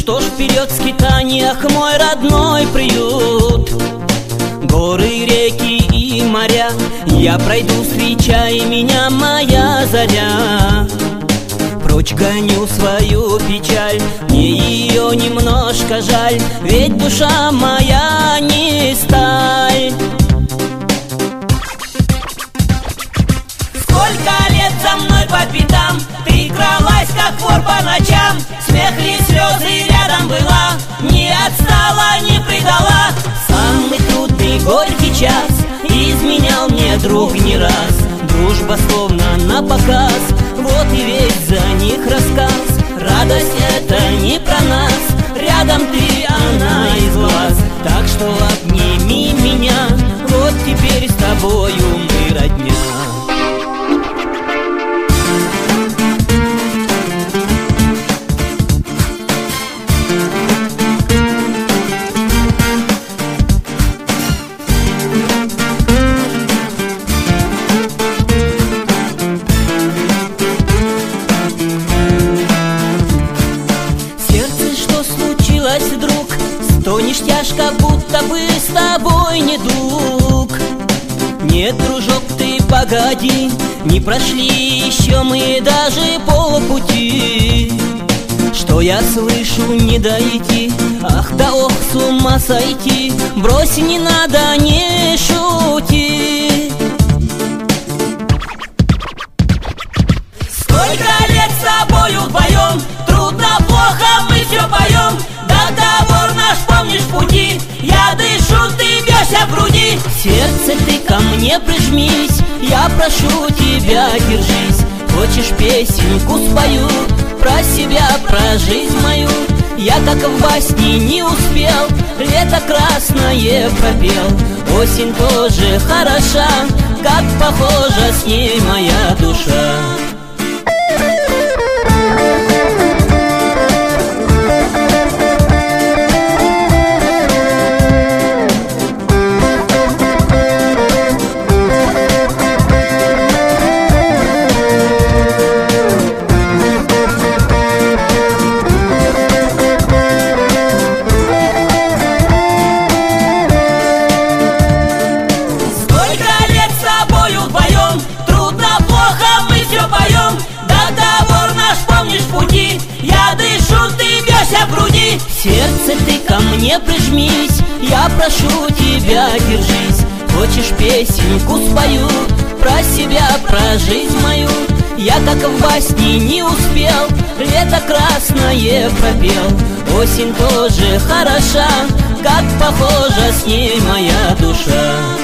что ж вперед в скитаниях мой родной приют. Горы, реки и моря я пройду, встречай меня, моя заря. Прочь гоню свою печаль, мне ее немножко жаль, ведь душа моя не сталь. Сколько лет за мной по пятам ты кралась, как вор по ночам, смех и слезы рядом была, не отстала, не предала. Самый трудный горький час изменял мне друг не раз. Дружба словно напоказ, вот и весь за них рассказ. Радость это не про нас, рядом ты, она из глаз. Так что обними меня, вот теперь с тобою мы родня. Друг, стонешь тяжко, будто бы с тобой недуг. Нет, дружок, ты погоди, не прошли еще мы даже полпути. Что я слышу, не дойти, ах да ох, с ума сойти. Брось, не надо, не шути. Сколько лет с тобою вдвоем, трудно, плохо, мы все поем. Договор наш помнишь в пути, я дышу, ты бьешься в груди. Сердце, ты ко мне прижмись, я прошу тебя, держись. Хочешь, песенку спою про себя, про жизнь мою. Я, как в басне, не успел, лето красное пропел. Осень тоже хороша, как похожа с ней моя душа. Я дышу, ты бьешься в груди. Сердце, ты ко мне прижмись, я прошу тебя, держись. Хочешь, песенку спою про себя, про жизнь мою. Я, как в басне, не успел, лето красное пропел. Осень тоже хороша, как похожа с ней моя душа.